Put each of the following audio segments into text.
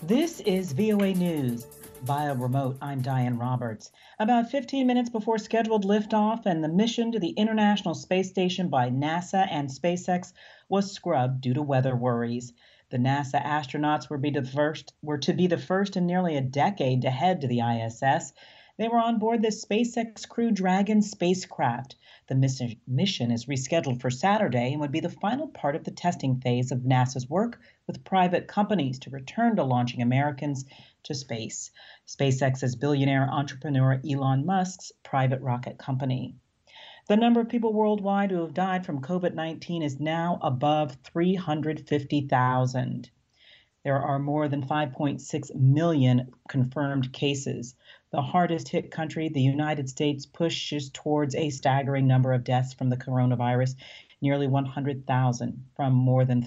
This is VOA News. Via remote, I'm Diane Roberts. About 15 minutes before scheduled liftoff and the mission to the International Space Station by NASA and SpaceX was scrubbed due to weather worries. The NASA astronauts were to be the first in nearly a decade to head to the ISS. They were on board the SpaceX Crew Dragon spacecraft. The mission is rescheduled for Saturday and would be the final part of the testing phase of NASA's work with private companies to return to launching Americans to space. SpaceX's billionaire entrepreneur Elon Musk's private rocket company. The number of people worldwide who have died from COVID-19 is now above 350,000. There are more than 5.6 million confirmed cases. The hardest hit country, the United States, pushes towards a staggering number of deaths from the coronavirus, nearly 100,000 from more than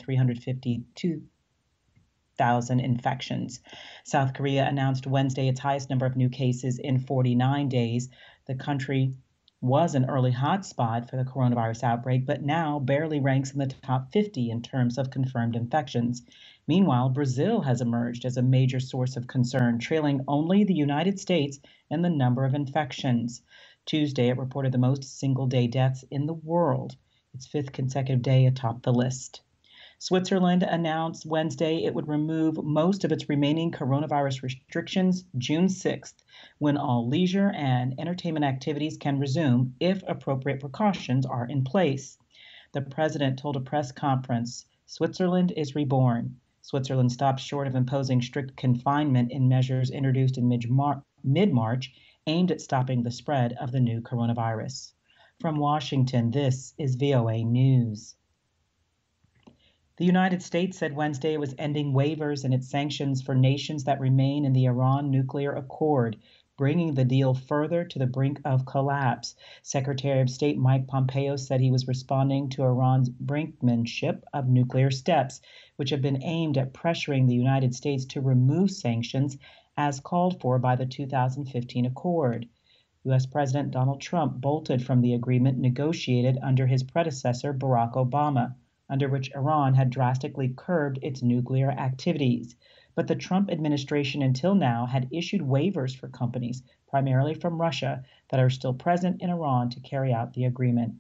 352,000 infections. South Korea announced Wednesday its highest number of new cases in 49 days. The country was an early hotspot for the coronavirus outbreak, but now barely ranks in the top 50 in terms of confirmed infections. Meanwhile, Brazil has emerged as a major source of concern, trailing only the United States in the number of infections. Tuesday, it reported the most single-day deaths in the world, its fifth consecutive day atop the list. Switzerland announced Wednesday it would remove most of its remaining coronavirus restrictions June 6th, when all leisure and entertainment activities can resume if appropriate precautions are in place. The president told a press conference, "Switzerland is reborn." Switzerland stopped short of imposing strict confinement in measures introduced in mid-March aimed at stopping the spread of the new coronavirus. From Washington, this is VOA News. The United States said Wednesday it was ending waivers in its sanctions for nations that remain in the Iran nuclear accord, bringing the deal further to the brink of collapse. Secretary of State Mike Pompeo said he was responding to Iran's brinkmanship of nuclear steps, which have been aimed at pressuring the United States to remove sanctions as called for by the 2015 accord. U.S. President Donald Trump bolted from the agreement negotiated under his predecessor, Barack Obama, under which Iran had drastically curbed its nuclear activities. But the Trump administration until now had issued waivers for companies, primarily from Russia, that are still present in Iran to carry out the agreement.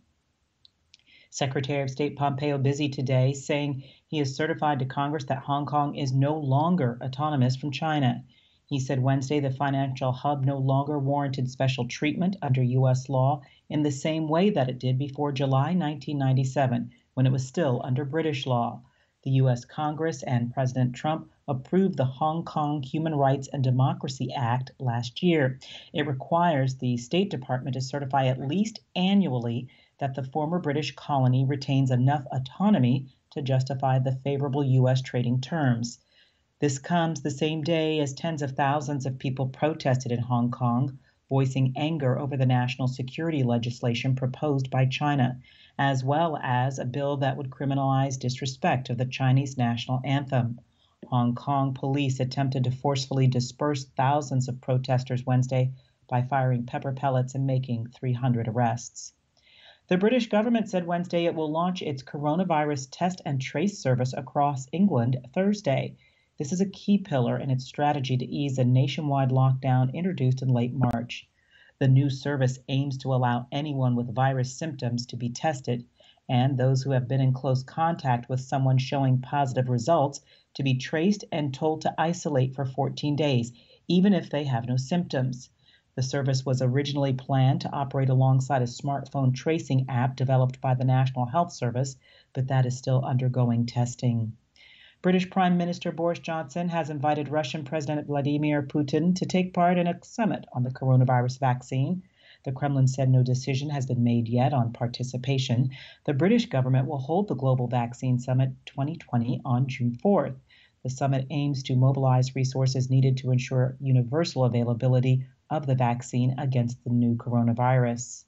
Secretary of State Pompeo busy today, saying he has certified to Congress that Hong Kong is no longer autonomous from China. He said Wednesday the financial hub no longer warranted special treatment under U.S. law in the same way that it did before July 1997, when it was still under British law. The U.S. Congress and President Trump approved the Hong Kong Human Rights and Democracy Act last year. It requires the State Department to certify at least annually that the former British colony retains enough autonomy to justify the favorable U.S. trading terms. This comes the same day as tens of thousands of people protested in Hong Kong, voicing anger over the national security legislation proposed by China, as well as a bill that would criminalize disrespect of the Chinese national anthem. Hong Kong police attempted to forcefully disperse thousands of protesters Wednesday by firing pepper pellets and making 300 arrests. The British government said Wednesday it will launch its coronavirus test and trace service across England Thursday. This is a key pillar in its strategy to ease a nationwide lockdown introduced in late March. The new service aims to allow anyone with virus symptoms to be tested, and those who have been in close contact with someone showing positive results to be traced and told to isolate for 14 days, even if they have no symptoms. The service was originally planned to operate alongside a smartphone tracing app developed by the National Health Service, but that is still undergoing testing. British Prime Minister Boris Johnson has invited Russian President Vladimir Putin to take part in a summit on the coronavirus vaccine. The Kremlin said no decision has been made yet on participation. The British government will hold the Global Vaccine Summit 2020 on June 4th. The summit aims to mobilize resources needed to ensure universal availability of the vaccine against the new coronavirus.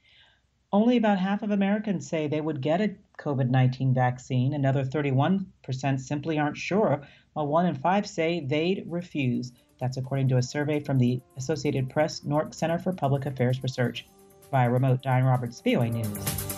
Only about half of Americans say they would get a COVID-19 vaccine. Another 31% simply aren't sure, while 1 in 5 say they'd refuse. That's according to a survey from the Associated Press Nork Center for Public Affairs Research. Via remote, Diane Roberts, VOA News.